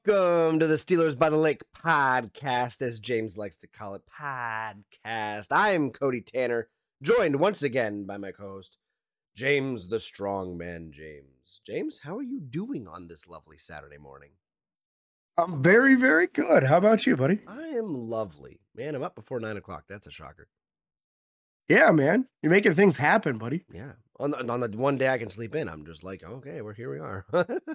Welcome to the Steelers by the Lake podcast, as James likes to call it, podcast. I'm Cody Tanner, joined once again by my co-host, James the Strong Man James. James, how are you doing on this lovely Saturday morning? I'm very, very good. How about you, buddy? I am lovely. Man, I'm up before 9 o'clock. That's a shocker. Yeah, man. You're making things happen, buddy. Yeah. On the one day I can sleep in, I'm just like, okay, here we are.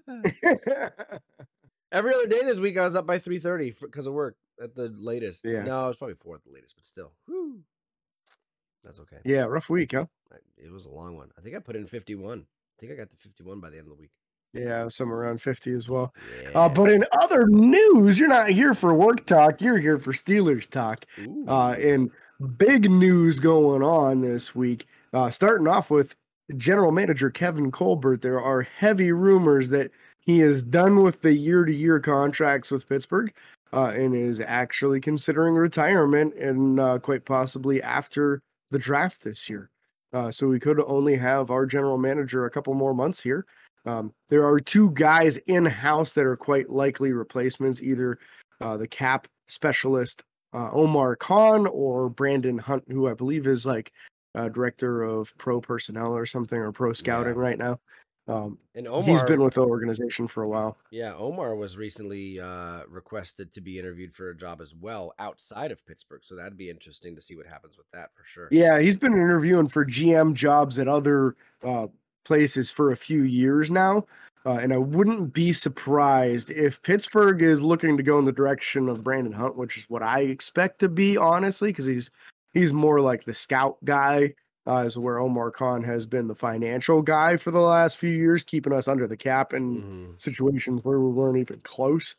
Every other day this week, I was up by 3:30 because of work at the latest. Yeah. No, it was probably 4 at the latest, but still. Whew. That's okay. Yeah, rough week, huh? It was a long one. I think I put in 51. I think I got to 51 by the end of the week. Yeah, somewhere around 50 as well. Yeah. But in other news, you're not here for work talk. You're here for Steelers talk. And big news going on this week. Starting off with General Manager Kevin Colbert, there are heavy rumors that he is done with the year-to-year contracts with Pittsburgh and is actually considering retirement and quite possibly after the draft this year. So we could only have our general manager a couple more months here. There are two guys in-house that are quite likely replacements, either the cap specialist Omar Khan or Brandon Hunt, who I believe is like director of pro personnel or something, or pro scouting right now. And Omar, he's been with the organization for a while. Yeah, Omar was recently requested to be interviewed for a job as well outside of Pittsburgh, so that'd be interesting to see what happens with that for sure. Yeah, he's been interviewing for GM jobs at other places for a few years now, and I wouldn't be surprised if Pittsburgh is looking to go in the direction of Brandon Hunt, which is what I expect to be, honestly, because he's more like the scout guy. Is where Omar Khan has been the financial guy for the last few years, keeping us under the cap in situations where we weren't even close.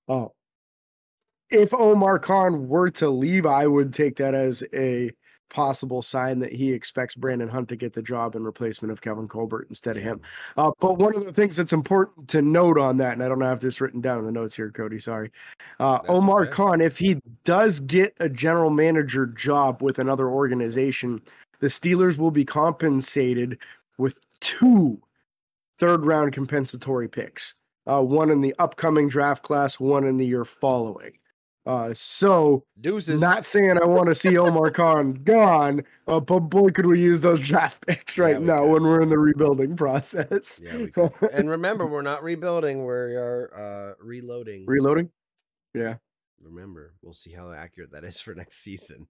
If Omar Khan were to leave, I would take that as a possible sign that he expects Brandon Hunt to get the job in replacement of Kevin Colbert instead of him. But one of the things that's important to note on that, and I don't have this written down in the notes here, Cody, sorry. Omar Khan, if he does get a general manager job with another organization, the Steelers will be compensated with 2 third-round compensatory picks, one in the upcoming draft class, one in the year following. So, Deuces. Not saying I want to see Omar Khan gone, but boy, could we use those draft picks right now when we're in the rebuilding process. Yeah, we could. And remember, we're not rebuilding, we are reloading. Reloading? Yeah. Remember, we'll see how accurate that is for next season.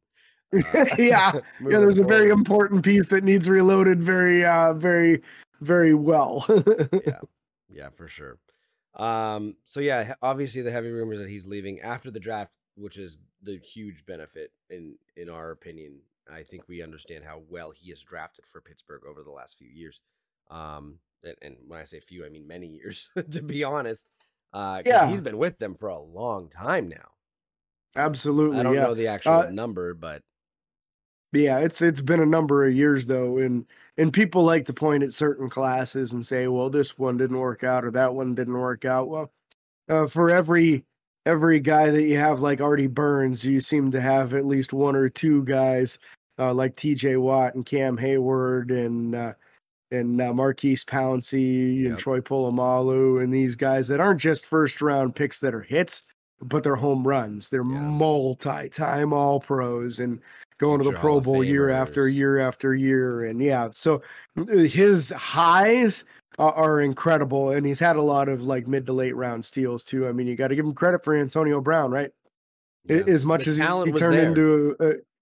There's a very important piece that needs reloaded very, very well. Yeah, for sure. So yeah, obviously the heavy rumors that he's leaving after the draft, which is the huge benefit in our opinion. I think we understand how well he has drafted for Pittsburgh over the last few years. And when I say few, I mean many years, to be honest. Because he's been with them for a long time now. Absolutely. I don't know the actual number, but yeah, it's been a number of years though, and people like to point at certain classes and say, well, this one didn't work out or that one didn't work out. Well, for every guy that you have like Artie Burns, you seem to have at least 1 or 2 guys like TJ Watt and Cam Hayward and Marquise Pouncey and Troy Polamalu and these guys that aren't just first round picks that are hits, but they're home runs. They're multi-time All-Pros and going to the Pro Bowl year after year after year. And so his highs are incredible, and he's had a lot of like mid to late round steals too. I mean, you got to give him credit for Antonio Brown, right? As much as he turned into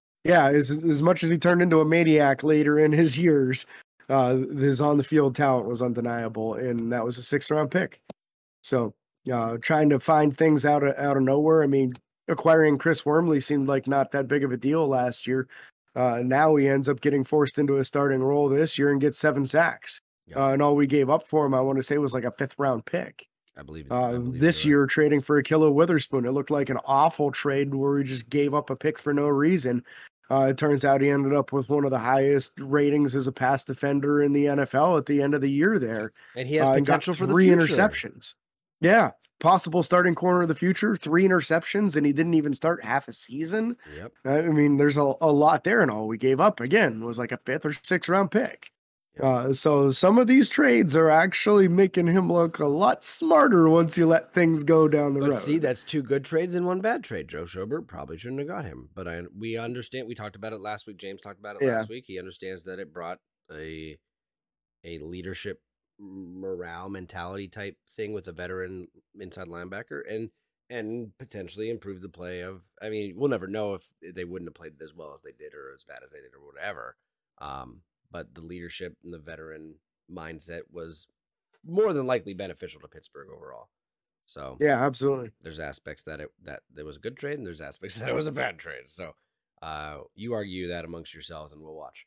as much as he turned into a maniac later in his years, his on the field talent was undeniable, and that was a 6th round pick. So trying to find things out of nowhere. I mean, acquiring Chris Wormley seemed like not that big of a deal last year. Now he ends up getting forced into a starting role this year and gets 7 sacks. And all we gave up for him, I want to say, was like a 5th round pick. I believe this year, trading for Ahkello Witherspoon, it looked like an awful trade where we just gave up a pick for no reason. It turns out he ended up with one of the highest ratings as a pass defender in the NFL at the end of the year there. And he has potential for the 3 future. interceptions. Yeah, possible starting corner of the future, 3 interceptions, and he didn't even start half a season. Yep. I mean, there's a lot there, and all we gave up, again, was like a 5th or 6th round pick. So some of these trades are actually making him look a lot smarter once you let things go down the But road. see, that's 2 good trades and 1 bad trade. Joe Schobert probably shouldn't have got him. But we understand. We talked about it last week. James talked about it Yeah. last week. He understands that it brought a leadership morale mentality type thing with a veteran inside linebacker and potentially improve the play of. I mean, we'll never know if they wouldn't have played as well as they did or as bad as they did or whatever. But the leadership and the veteran mindset was more than likely beneficial to Pittsburgh overall. So Yeah, absolutely. there's aspects that it was a good trade, and there's aspects that it was a bad trade. So you argue that amongst yourselves, and we'll watch.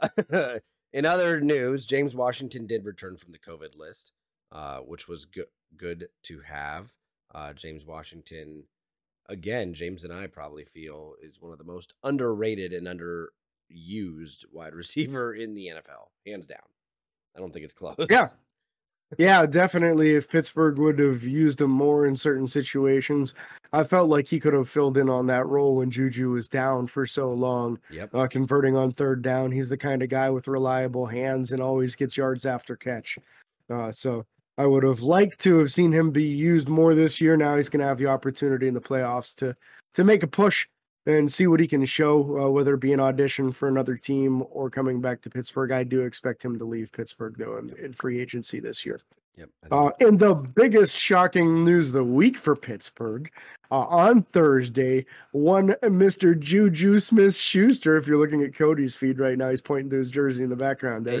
In other news, James Washington did return from the COVID list, which was good to have. James Washington, again, James and I probably feel is one of the most underrated and underused wide receiver in the NFL, hands down. I don't think it's close. Yeah. Yeah, definitely. If Pittsburgh would have used him more in certain situations, I felt like he could have filled in on that role when Juju was down for so long. Yep. Converting on third down, he's the kind of guy with reliable hands and always gets yards after catch. So I would have liked to have seen him be used more this year. Now he's going to have the opportunity in the playoffs to make a push and see what he can show, whether it be an audition for another team or coming back to Pittsburgh. I do expect him to leave Pittsburgh, though, in free agency this year. Yep. And the biggest shocking news of the week for Pittsburgh, on Thursday, one Mr. Juju Smith-Schuster, if you're looking at Cody's feed right now, he's pointing to his jersey in the background there,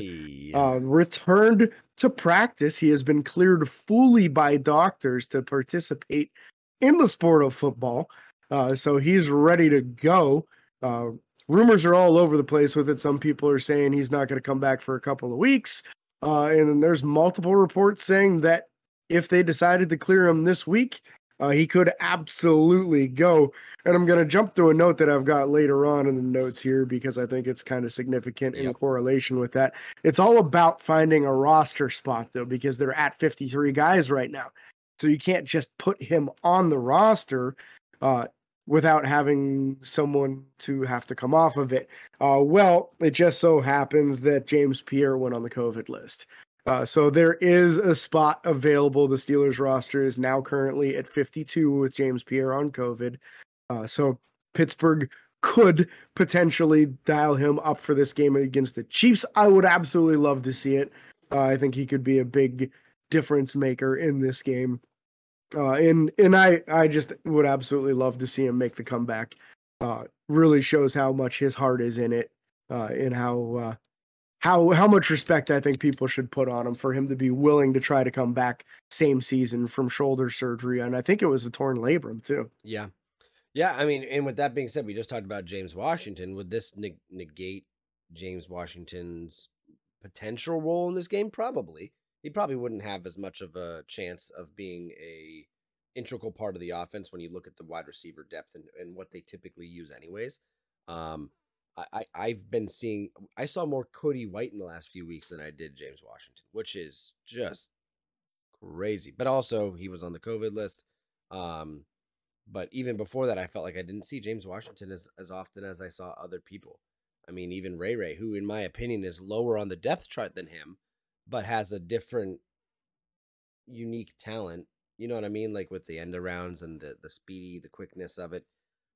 returned to practice. He has been cleared fully by doctors to participate in the sport of football. So he's ready to go. Rumors are all over the place with it. Some people are saying he's not going to come back for a couple of weeks. And then there's multiple reports saying that if they decided to clear him this week, he could absolutely go. And I'm going to jump to a note that I've got later on in the notes here because I think it's kind of significant in correlation with that. It's all about finding a roster spot, though, because they're at 53 guys right now. So you can't just put him on the roster without having someone to have to come off of it. Well, it just so happens that James Pierre went on the COVID list. So there is a spot available. The Steelers roster is now currently at 52 with James Pierre on COVID. So Pittsburgh could potentially dial him up for this game against the Chiefs. I would absolutely love to see it. I think he could be a big difference maker in this game. And I just would absolutely love to see him make the comeback. Really shows how much his heart is in it, and how much respect I think people should put on him for him to be willing to try to come back same season from shoulder surgery, and I think it was a torn labrum too. Yeah. I mean, and with that being said, we just talked about James Washington. Would this negate James Washington's potential role in this game? Probably. He probably wouldn't have as much of a chance of being a integral part of the offense when you look at the wide receiver depth and what they typically use anyways. I've been seeing, I saw more Cody White in the last few weeks than I did James Washington, which is just crazy. But also he was on the COVID list. But even before that, I felt like I didn't see James Washington as often as I saw other people. I mean, even Ray, who in my opinion is lower on the depth chart than him, but has a different unique talent. You know what I mean? Like with the end arounds and the speedy, the quickness of it.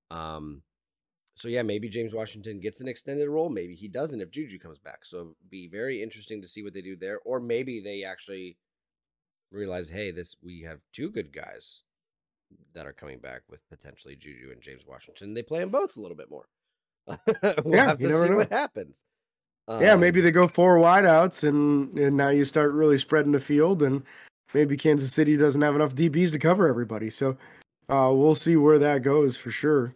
So yeah, maybe James Washington gets an extended role. Maybe he doesn't if Juju comes back. So it'd be very interesting to see what they do there. Or maybe they actually realize, hey, we have 2 good guys that are coming back with potentially Juju and James Washington. They play them both a little bit more. We'll have to see what happens. Yeah, maybe they go 4 wideouts and now you start really spreading the field, and maybe Kansas City doesn't have enough DBs to cover everybody. So we'll see where that goes for sure.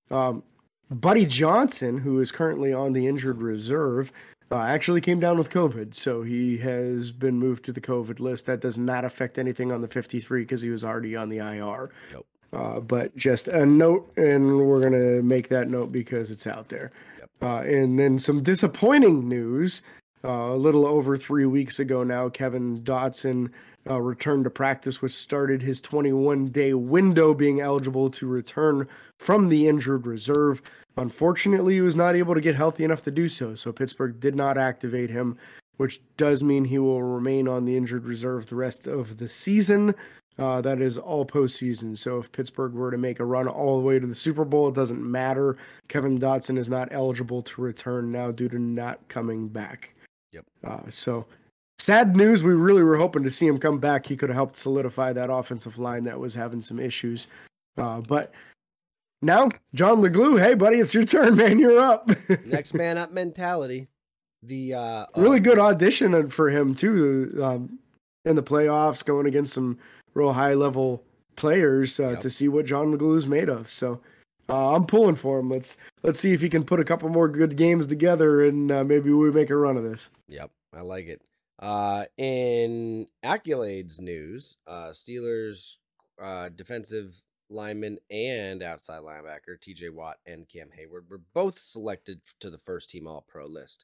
Buddy Johnson, who is currently on the injured reserve, actually came down with COVID. So he has been moved to the COVID list. That does not affect anything on the 53 because he was already on the IR. Yep. But just a note, and we're going to make that note because it's out there. Yep. And then some disappointing news. A little over 3 weeks ago now, Kevin Dotson returned to practice, which started his 21-day window being eligible to return from the injured reserve. Unfortunately, he was not able to get healthy enough to do so, so Pittsburgh did not activate him, which does mean he will remain on the injured reserve the rest of the season. That is all postseason. So if Pittsburgh were to make a run all the way to the Super Bowl, it doesn't matter. Kevin Dotson is not eligible to return now due to not coming back. Yep. So sad news. We really were hoping to see him come back. He could have helped solidify that offensive line that was having some issues. But now, John LeGlue, hey, buddy, it's your turn, man. You're up. Next man up mentality. The really good audition for him, too, in the playoffs, going against some real high-level players to see what John LeGlue's made of. So I'm pulling for him. Let's see if he can put a couple more good games together, and maybe we make a run of this. Yep, I like it. In accolades news, Steelers defensive lineman and outside linebacker TJ Watt and Cam Hayward were both selected to the first team All-Pro list.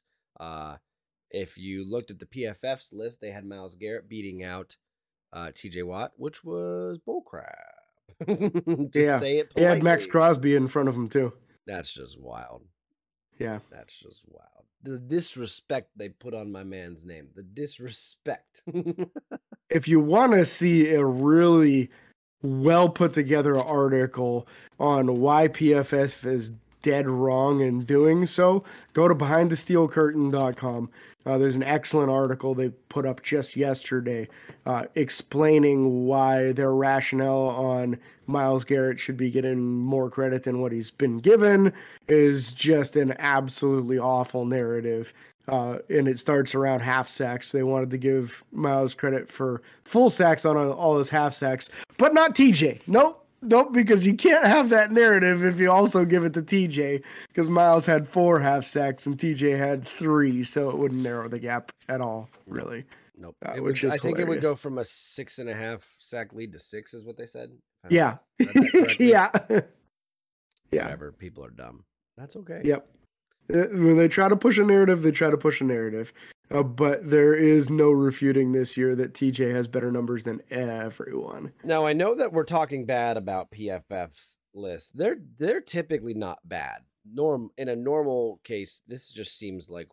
If you looked at the PFF's list, they had Myles Garrett beating out TJ Watt, which was bullcrap. Say it politely. He had Max Crosby in front of him too. That's just wild. Yeah. That's just wild. The disrespect they put on my man's name. The disrespect. If you want to see a really well put together article on why PFF is dead wrong in doing so, go to behindthesteelcurtain.com. There's an excellent article they put up just yesterday explaining why their rationale on Myles Garrett should be getting more credit than what he's been given is just an absolutely awful narrative. And it starts around half sacks. They wanted to give Myles credit for full sacks on all his half sacks, but not TJ. Nope, because you can't have that narrative if you also give it to TJ, because Myles had 4 half sacks and TJ had 3, so it wouldn't narrow the gap at all, really. Nope. I think hilarious. It would go from a 6.5 sack lead to 6, is what they said. Yeah. Yeah. Whatever. People are dumb. That's okay. Yep. When they try to push a narrative, they try to push a narrative. But there is no refuting this year that TJ has better numbers than everyone. Now, I know that we're talking bad about PFF's list. They're typically not bad. In a normal case, this just seems like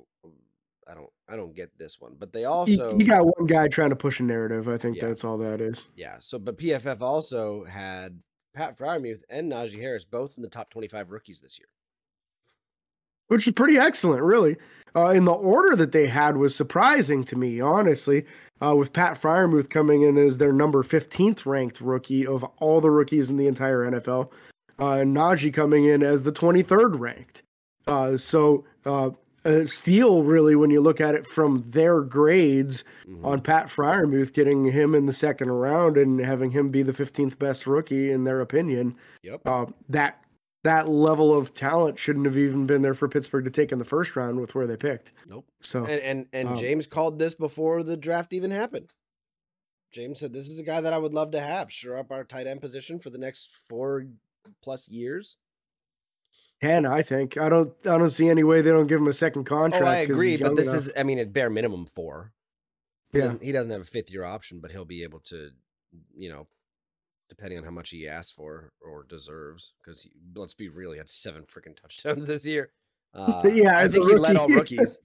I don't get this one. But they also you got one guy trying to push a narrative. I think that's all that is. Yeah. So, but PFF also had Pat Freiermuth and Najee Harris both in the top 25 rookies this year, which is pretty excellent, really. In the order that they had was surprising to me, honestly, with Pat Freiermuth coming in as their number 15th ranked rookie of all the rookies in the entire NFL, and Najee coming in as the 23rd ranked. Steal, really, when you look at it from their grades on Pat Freiermuth, getting him in the second round and having him be the 15th best rookie in their opinion. Yep. That level of talent shouldn't have even been there for Pittsburgh to take in the first round with where they picked. Nope. So and James called this before the draft even happened. James said, "This is a guy that I would love to have shore up our tight end position for the next 4+ years." 10, I think. I don't see any way they don't give him a second contract. Oh, I agree, but this is, at bare minimum 4. He doesn't have a 5th-year option, but he'll be able to, depending on how much he asks for or deserves, because let's be real, he had 7 freaking touchdowns this year. I think he led all rookies.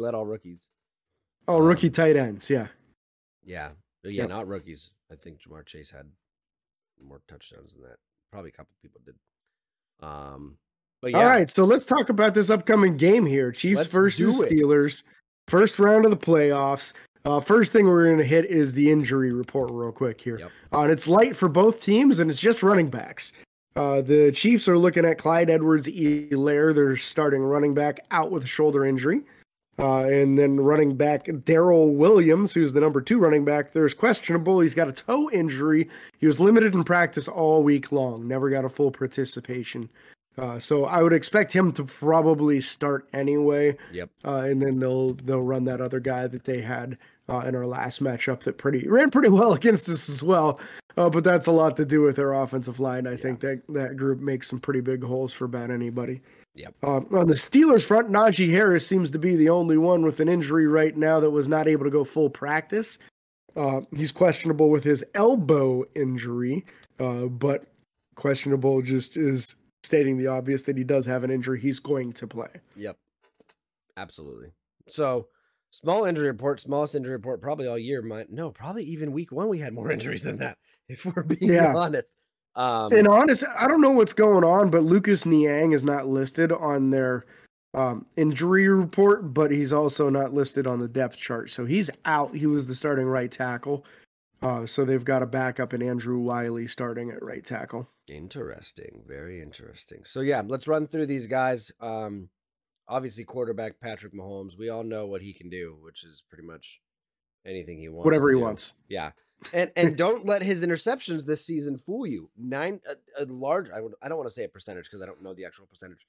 Oh, rookie tight ends, yeah. Yeah, yep. Not rookies. I think Jamar Chase had more touchdowns than that. Probably a couple people did. But yeah. All right, so let's talk about this upcoming game here. Chiefs versus Steelers. First round of the playoffs. First thing we're going to hit is the injury report real quick here. Yep. And it's light for both teams, and it's just running backs. The Chiefs are looking at Clyde Edwards-Helaire, their starting running back, out with a shoulder injury. And then running back Darrell Williams, who's the number 2 running back, there's questionable. He's got a toe injury. He was limited in practice all week long, never got a full participation. So I would expect him to probably start anyway. Yep. And then they'll run that other guy that they had in our last matchup that ran pretty well against us as well. But that's a lot to do with their offensive line. I think that group makes some pretty big holes for about anybody. Yep. On the Steelers front, Najee Harris seems to be the only one with an injury right now that was not able to go full practice. He's questionable with his elbow injury, but questionable just is stating the obvious that he does have an injury. He's going to play. Yep. Absolutely. So Small injury report, smallest injury report probably all year. No, probably even week 1 we had more injuries than that, if we're being Yeah. honest. And honest, I don't know what's going on, but Lucas Niang is not listed on their injury report, but he's also not listed on the depth chart. So he's out. He was the starting right tackle. So they've got a backup in Andrew Wiley starting at right tackle. Interesting. Very interesting. So yeah, let's run through these guys. Obviously quarterback Patrick Mahomes. We all know what he can do, which is pretty much anything he wants. Whatever he wants. Yeah. And don't let his interceptions this season fool you. A large, I don't want to say a percentage because I don't know the actual percentage.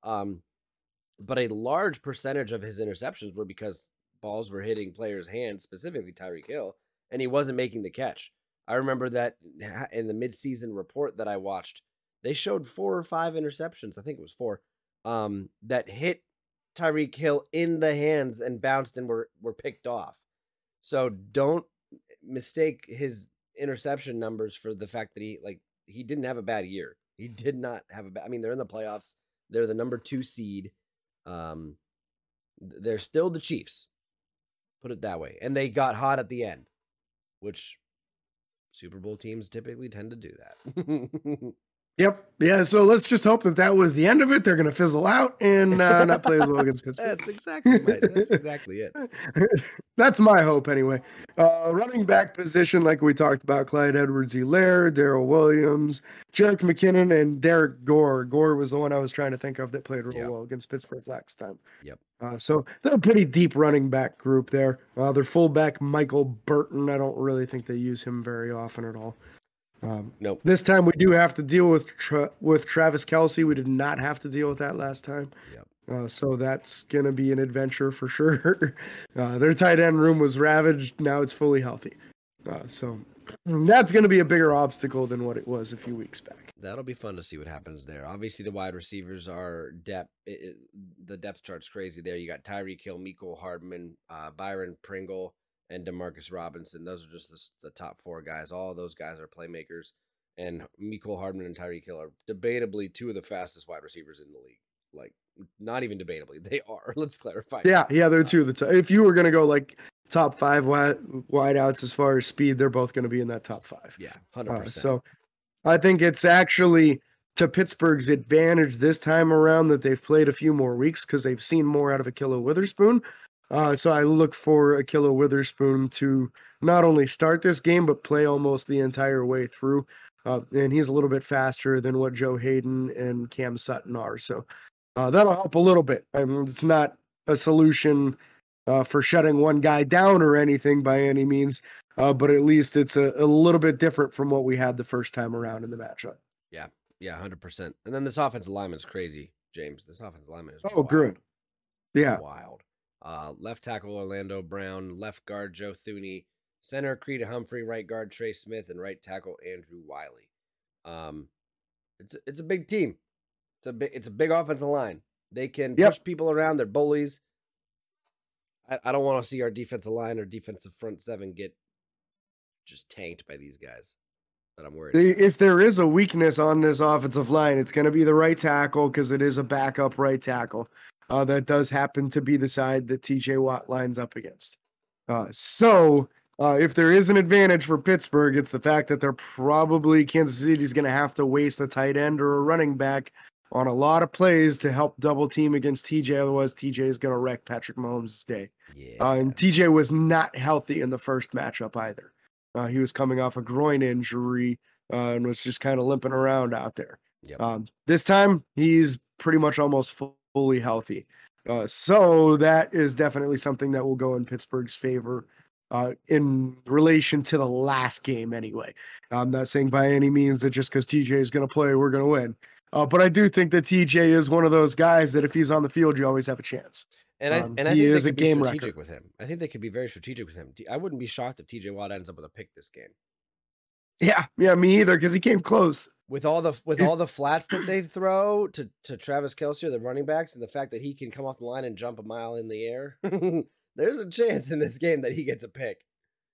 But a large percentage of his interceptions were because balls were hitting players' hands, specifically Tyreek Hill, and he wasn't making the catch. I remember that in the midseason report that I watched, they showed 4 or 5 interceptions. I think it was 4 that hit Tyreek Hill in the hands and bounced and were picked off. So don't mistake his interception numbers for the fact that he didn't have a bad year. He did not have a bad. I mean, they're in the playoffs. They're the number 2 seed. They're still the Chiefs. Put it that way. And they got hot at the end, which Super Bowl teams typically tend to do that. Yep. Yeah. So let's just hope that was the end of it. They're going to fizzle out and not play as well against Pittsburgh. That's exactly it. That's my hope anyway. Running back position, like we talked about, Clyde Edwards-Helaire, Darrell Williams, Jerick McKinnon, and Derek Gore. Gore was the one I was trying to think of that played real well against Pittsburgh last time. Yep. So they're a pretty deep running back group there. Their fullback, Michael Burton, I don't really think they use him very often at all. Nope. This time we do have to deal with Travis Kelce. We did not have to deal with that last time. Yep. So that's going to be an adventure for sure. Their tight end room was ravaged. Now it's fully healthy. So that's going to be a bigger obstacle than what it was a few weeks back. That'll be fun to see what happens there. Obviously, the wide receivers are depth. The depth chart's crazy there. You got Tyreek Hill, Mecole Hardman, Byron Pringle, and Demarcus Robinson. Those are just the top 4 guys. All of those guys are playmakers. And Mecole Hardman and Tyreek Hill are debatably 2 of the fastest wide receivers in the league. Like, not even debatably. They are. Let's clarify. Yeah, they're 2 of the top. If you were going to go like top 5 wideouts as far as speed, they're both going to be in that top 5. Yeah, 100%. So I think it's actually to Pittsburgh's advantage this time around that they've played a few more weeks because they've seen more out of Ahkello Witherspoon. So I look for Ahkello Witherspoon to not only start this game, but play almost the entire way through. And he's a little bit faster than what Joe Hayden and Cam Sutton are. So that'll help a little bit. I mean, it's not a solution for shutting one guy down or anything by any means, but at least it's a little bit different from what we had the first time around in the matchup. Yeah, 100%. And then this offensive lineman's crazy, James. This offensive lineman is wild. Good. Yeah. Wild. Left tackle Orlando Brown, left guard Joe Thuney, center Creed Humphrey, right guard Trey Smith, and right tackle Andrew Wiley. It's a big team. It's a big offensive line. They can push people around. They're bullies. I don't want to see our defensive line or defensive front 7 get just tanked by these guys. But I'm worried. If there is a weakness on this offensive line, it's going to be the right tackle because it is a backup right tackle. That does happen to be the side that TJ Watt lines up against. So if there is an advantage for Pittsburgh, it's the fact that they're probably Kansas City's going to have to waste a tight end or a running back on a lot of plays to help double team against TJ. Otherwise, TJ is going to wreck Patrick Mahomes' day. Yeah. And TJ was not healthy in the first matchup either. He was coming off a groin injury and was just kind of limping around out there. Yep. This time, he's pretty much almost fully healthy. So that is definitely something that will go in Pittsburgh's favor in relation to the last game anyway. I'm not saying by any means that just because TJ is going to play, we're going to win. But I do think that TJ is one of those guys that if he's on the field, you always have a chance. And I think he is they a could game be strategic record with him. I think they could be very strategic with him. I wouldn't be shocked if TJ Watt ends up with a pick this game. Yeah, me either, because he came close. With all the flats that they throw to Travis Kelce or the running backs, and the fact that he can come off the line and jump a mile in the air, there's a chance in this game that he gets a pick.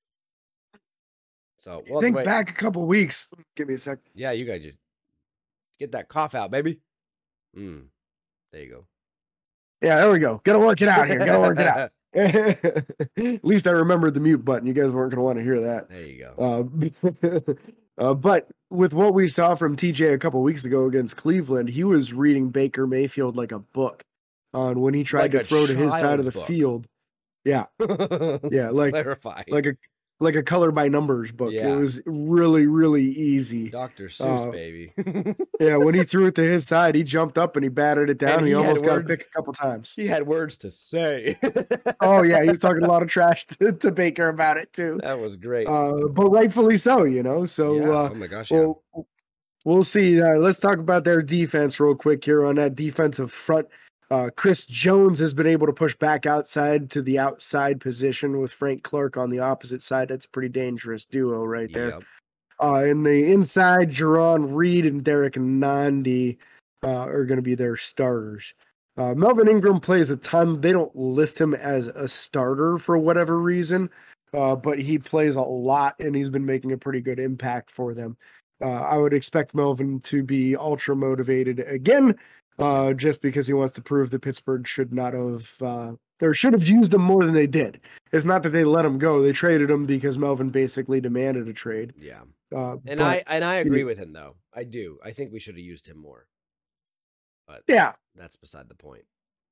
So think back a couple weeks. Give me a sec. Yeah, you got to get that cough out, baby. There you go. Yeah, there we go. Gotta work it out here. At least I remembered the mute button. You guys weren't going to want to hear that. There you go. But with what we saw from TJ a couple weeks ago against Cleveland, he was reading Baker Mayfield like a book on when he tried to throw to his side of the field. Yeah. Yeah. Like a color by numbers book. Yeah. It was really, really easy. Dr. Seuss, baby. Yeah, when he threw it to his side, he jumped up and he batted it down. And he almost got picked a couple times. He had words to say. Oh, yeah, he was talking a lot of trash to Baker about it, too. That was great. But rightfully so, you know? So, yeah. Oh, my gosh, yeah. We'll see. Let's talk about their defense real quick here on that defensive front. Chris Jones has been able to push back outside to the outside position with Frank Clark on the opposite side. That's a pretty dangerous duo right there. Yep. In the inside, Jerron Reed and Derek Nandi are going to be their starters. Melvin Ingram plays a ton. They don't list him as a starter for whatever reason, but he plays a lot, and he's been making a pretty good impact for them. I would expect Melvin to be ultra motivated again, just because he wants to prove that Pittsburgh should not have or should have used him more than they did. It's not that they let him go; they traded him because Melvin basically demanded a trade. Yeah, and I agree with him though. I do. I think we should have used him more. But yeah, that's beside the point.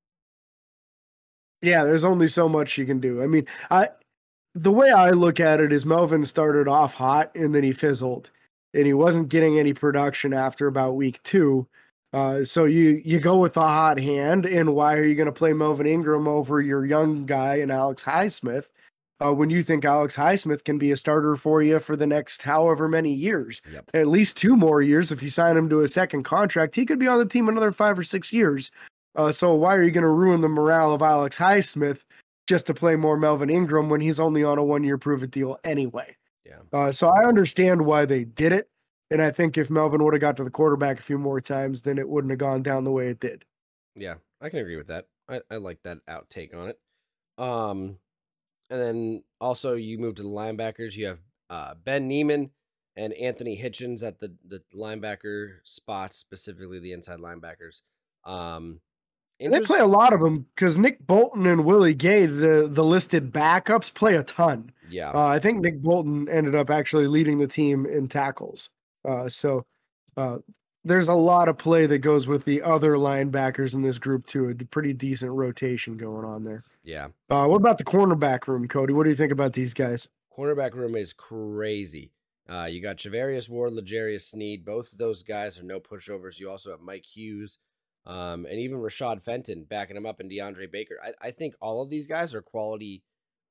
Yeah, there's only so much you can do. I mean, the way I look at it is Melvin started off hot and then he fizzled, and he wasn't getting any production after about week 2. So you go with the hot hand, and why are you going to play Melvin Ingram over your young guy and Alex Highsmith when you think Alex Highsmith can be a starter for you for the next however many years? Yep. At least 2 more years. If you sign him to a second contract, he could be on the team another 5 or 6 years. So why are you going to ruin the morale of Alex Highsmith just to play more Melvin Ingram when he's only on a 1-year prove-it deal anyway? Yeah. So I understand why they did it. And I think if Melvin would have got to the quarterback a few more times, then it wouldn't have gone down the way it did. Yeah, I can agree with that. I like that outtake on it. And then also you move to the linebackers. You have Ben Neiman and Anthony Hitchens at the linebacker spots, specifically the inside linebackers. They play a lot of them because Nick Bolton and Willie Gay, the listed backups, play a ton. Yeah. I think Nick Bolton ended up actually leading the team in tackles. So there's a lot of play that goes with the other linebackers in this group too. A pretty decent rotation going on there. Yeah. What about the cornerback room, Cody? What do you think about these guys? Cornerback room is crazy. You got Charvarius Ward, L'Jarius Sneed. Both of those guys are no pushovers. You also have Mike Hughes, and even Rashad Fenton backing him up, and DeAndre Baker. I think all of these guys are quality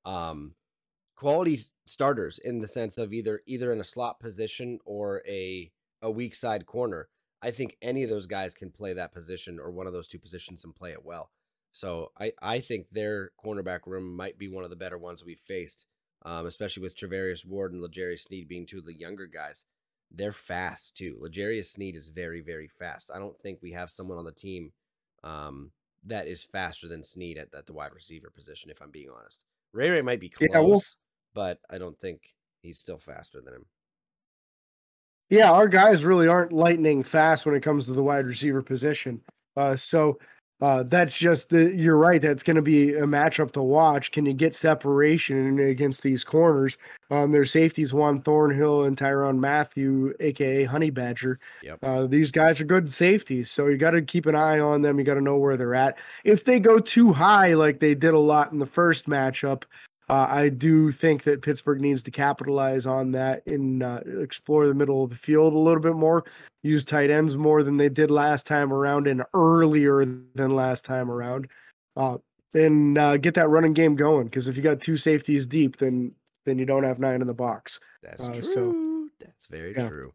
starters in the sense of either in a slot position or a weak side corner. I think any of those guys can play that position or one of those 2 positions and play it well. So I think their cornerback room might be one of the better ones we've faced, especially with Charvarius Ward and L'Jarius Sneed being 2 of the younger guys. They're fast too. L'Jarius Sneed is very, very fast. I don't think we have someone on the team that is faster than Sneed at the wide receiver position, if I'm being honest. Ray might be close, but I don't think he's still faster than him. Yeah, our guys really aren't lightning fast when it comes to the wide receiver position. So that's just you're right. That's going to be a matchup to watch. Can you get separation against these corners? Their safeties, Juan Thornhill and Tyrann Mathieu, aka Honey Badger. Yep. These guys are good safeties, so you got to keep an eye on them. You got to know where they're at. If they go too high, like they did a lot in the first matchup, I do think that Pittsburgh needs to capitalize on that and explore the middle of the field a little bit more, use tight ends more than they did last time around and earlier than last time around, and get that running game going. Because if you got 2 safeties deep, then you don't have 9 in the box. That's true. So, that's very true.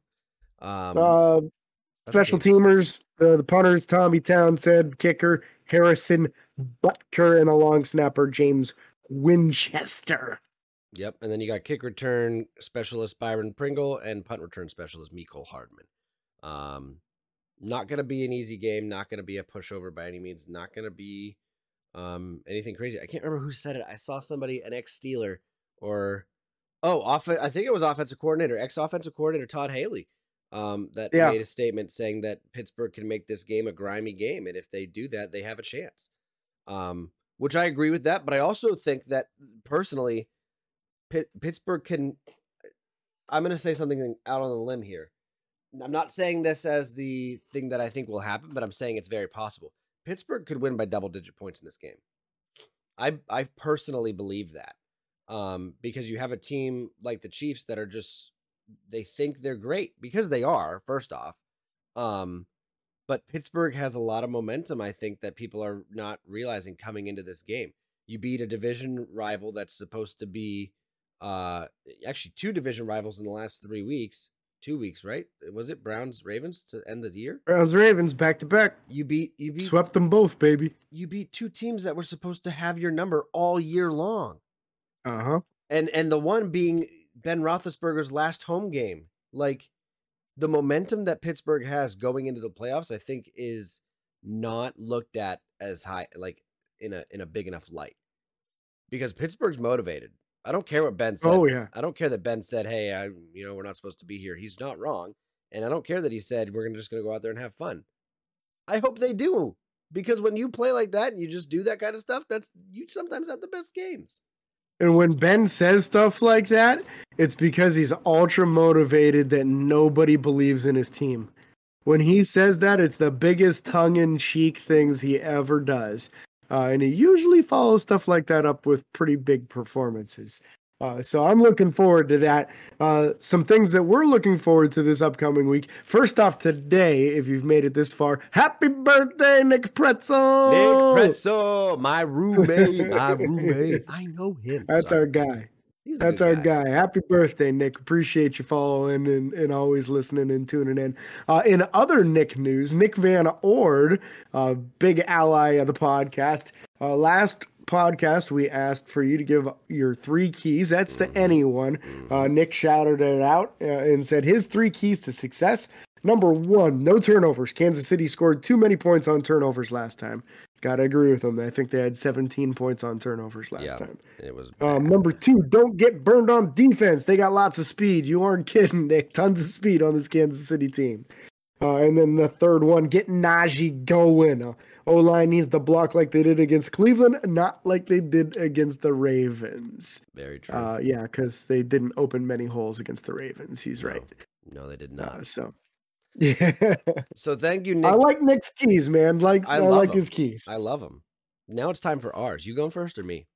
Special teamers, the punters, Tommy Townsend, kicker, Harrison Butker, and a long snapper, James Winchester. Yep, and then you got kick return specialist Byron Pringle and punt return specialist Mecole Hardman. Not going to be an easy game, not going to be a pushover by any means, not going to be anything crazy. I can't remember who said it. I saw somebody, an ex-Steeler, I think it was offensive coordinator, ex-offensive coordinator Todd Haley, that made a statement saying that Pittsburgh can make this game a grimy game, and if they do that, they have a chance. which I agree with that. But I also think that personally, Pittsburgh can. I'm going to say something out on a limb here. I'm not saying this as the thing that I think will happen, but I'm saying it's very possible. Pittsburgh could win by double-digit points in this game. I personally believe that, because you have a team like the Chiefs that are just, they think they're great because they are, first off. But Pittsburgh has a lot of momentum, I think, that people are not realizing coming into this game. You beat a division rival that's supposed to be actually 2 division rivals in the last 3 weeks. 2 weeks, right? Was it Browns Ravens to end the year? Browns Ravens back to back. You beat Swept them both, baby. You beat 2 teams that were supposed to have your number all year long. Uh-huh. And the one being Ben Roethlisberger's last home game. Like, the momentum that Pittsburgh has going into the playoffs, I think, is not looked at as high, like in a big enough light, because Pittsburgh's motivated. I don't care what Ben said. Oh, yeah. I don't care that Ben said, "Hey, we're not supposed to be here." He's not wrong, and I don't care that he said we're just gonna go out there and have fun. I hope they do, because when you play like that and you just do that kind of stuff, you sometimes have the best games. And when Ben says stuff like that, it's because he's ultra motivated that nobody believes in his team. When he says that, it's the biggest tongue-in-cheek things he ever does. And he usually follows stuff like that up with pretty big performances. So I'm looking forward to that. Some things that we're looking forward to this upcoming week. First off, today, if you've made it this far, happy birthday, Nick Pretzel! Nick Pretzel, my roommate. I know him. That's our guy. That's our guy. Happy birthday, Nick. Appreciate you following and always listening and tuning in. In other Nick news, Nick Van Ord, big ally of the podcast. Last podcast, we asked for you to give your 3 keys. That's to anyone. Nick shouted it out and said his 3 keys to success. Number 1, no turnovers. Kansas City scored too many points on turnovers last time. Gotta agree with them. I think they had 17 points on turnovers last time. It was number 2, don't get burned on defense. They got lots of speed. You aren't kidding, Nick. Tons of speed on this Kansas City team. And then the third one, get Najee going. O-line needs to block like they did against Cleveland, not like they did against the Ravens. Very true. Yeah, because they didn't open many holes against the Ravens. He's right. No, they did not. Yeah. So thank you, Nick. I like Nick's keys, man. I like his keys. I love them. Now it's time for ours. You going first or me?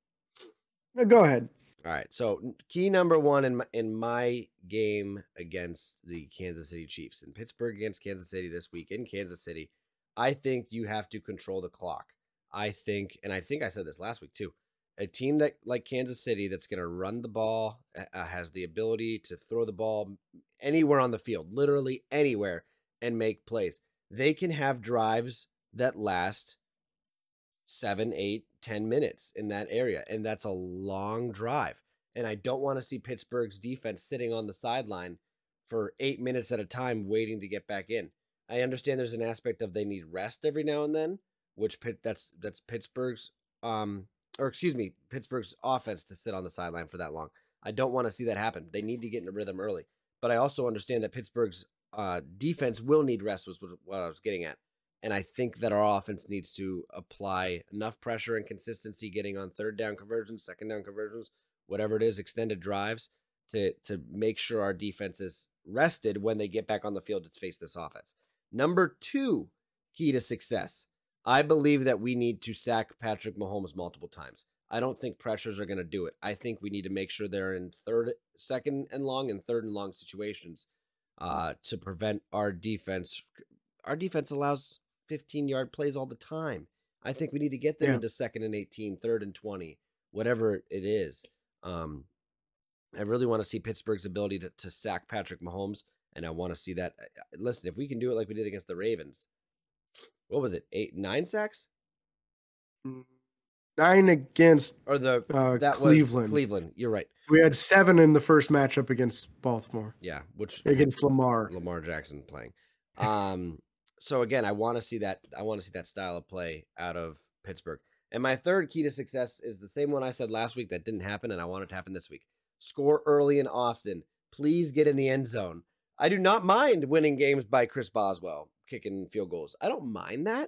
Go ahead. All right. So key number 1 in my game against the Kansas City Chiefs, in Pittsburgh against Kansas City this week in Kansas City, I think you have to control the clock. I think I said this last week too. A team that like Kansas City that's going to run the ball, has the ability to throw the ball anywhere on the field, literally anywhere, and make plays. They can have drives that last 7, 8, 10 minutes in that area, and that's a long drive. And I don't want to see Pittsburgh's defense sitting on the sideline for 8 minutes at a time waiting to get back in. I understand there's an aspect of they need rest every now and then, which that's Pittsburgh's Pittsburgh's offense to sit on the sideline for that long. I don't want to see that happen. They need to get in a rhythm early. But I also understand that Pittsburgh's defense will need rest, was what I was getting at. And I think that our offense needs to apply enough pressure and consistency getting on 3rd down conversions, 2nd down conversions, whatever it is, extended drives, to make sure our defense is rested when they get back on the field to face this offense. Number 2 key to success. I believe that we need to sack Patrick Mahomes multiple times. I don't think pressures are going to do it. I think we need to make sure they're in 2nd and long and 3rd and long situations to prevent our defense. Our defense allows 15-yard plays all the time. I think we need to get them into 2nd and 18, 3rd and 20, whatever it is. I really want to see Pittsburgh's ability to sack Patrick Mahomes, and I want to see that. Listen, if we can do it like we did against the Ravens, what was it, 9 sacks? 9 against that Cleveland. Was Cleveland. You're right. We had 7 in the first matchup against Baltimore. Yeah, which against Lamar Jackson playing. So again, I want to see that. I want to see that style of play out of Pittsburgh. And my 3rd key to success is the same one I said last week that didn't happen, and I want it to happen this week. Score early and often. Please get in the end zone. I do not mind winning games by Chris Boswell kicking field goals. I don't mind that.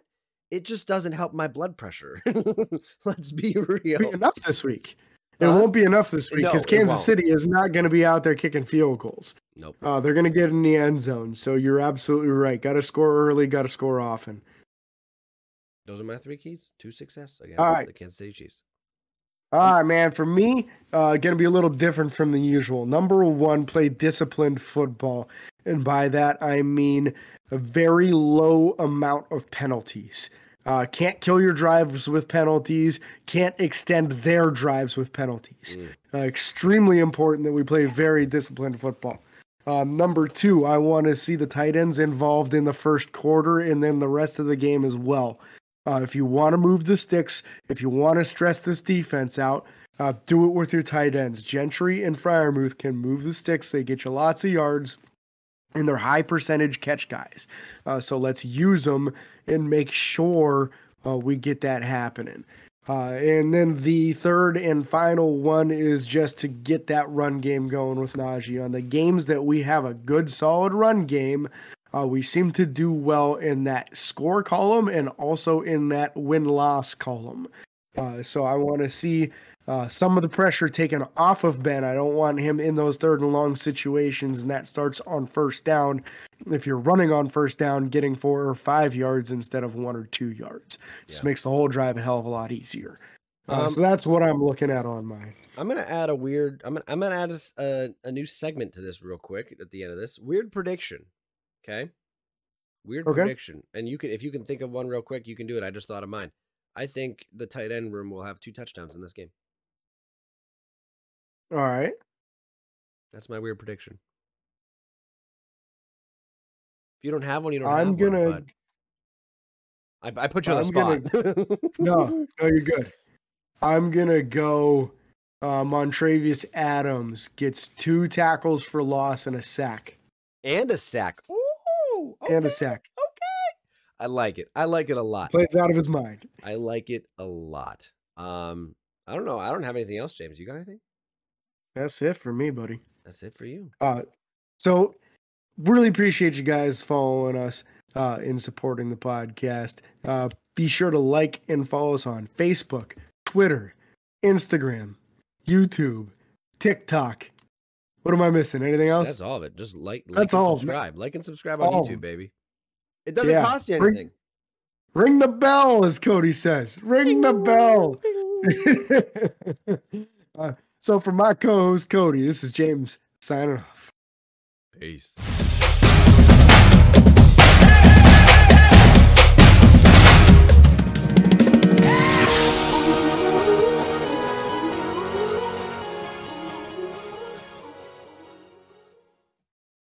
it just doesn't help my blood pressure. Let's be Be real. enough this week. It Huh? won't be enough this week No, because it Kansas won't. City is not going to be out there kicking field goals. Nope. They're going to get in the end zone. So you're absolutely right. Got to score early, got to score often. Those are my 3 keys to success against All right. the Kansas City Chiefs. All right, man. For me, going to be a little different from the usual. Number 1, play disciplined football. And by that, I mean a very low amount of penalties. Can't kill your drives with penalties. Can't extend their drives with penalties. Extremely important that we play very disciplined football. Number 2, I want to see the tight ends involved in the first quarter and then the rest of the game as well. If you want to move the sticks, if you want to stress this defense out, do it with your tight ends. Gentry and Freiermuth can move the sticks. They get you lots of yards, and they're high percentage catch guys. So let's use them and make sure we get that happening. And then the third and final one is just to get that run game going with Najee. On the games that we have a good, solid run game, we seem to do well in that score column and also in that win-loss column. So I want to see some of the pressure taken off of Ben. I don't want him in those 3rd and long situations, and that starts on first down. If you're running on first down, getting 4 or 5 yards instead of 1 or 2 yards. Just makes the whole drive a hell of a lot easier. So that's what I'm looking at on mine. I'm gonna add I'm gonna add a new segment to this real quick at the end of this. Weird prediction. Okay. Weird prediction. And if you can think of one real quick, you can do it. I just thought of mine. I think the tight end room will have 2 touchdowns in this game. All right. That's my weird prediction. If you don't have one, you don't have one. I put you on the spot. No, you're good. I'm going to go Montravius Adams gets 2 tackles for loss and a sack. And a sack. Ooh, okay, and a sack. Okay. I like it. I like it a lot. Plays out of his mind. I like it a lot. I don't know. I don't have anything else, James. You got anything? That's it for me, buddy. That's it for you. So really appreciate you guys following us in supporting the podcast. Be sure to like and follow us on Facebook, Twitter, Instagram, YouTube, TikTok. What am I missing? Anything else? That's all of it. Just like That's and all, subscribe. Like and subscribe on all. YouTube, baby. It doesn't cost you anything. Ring the bell, as Cody says. Ring the bell. So for my co-host, Cody, this is James signing off. Peace.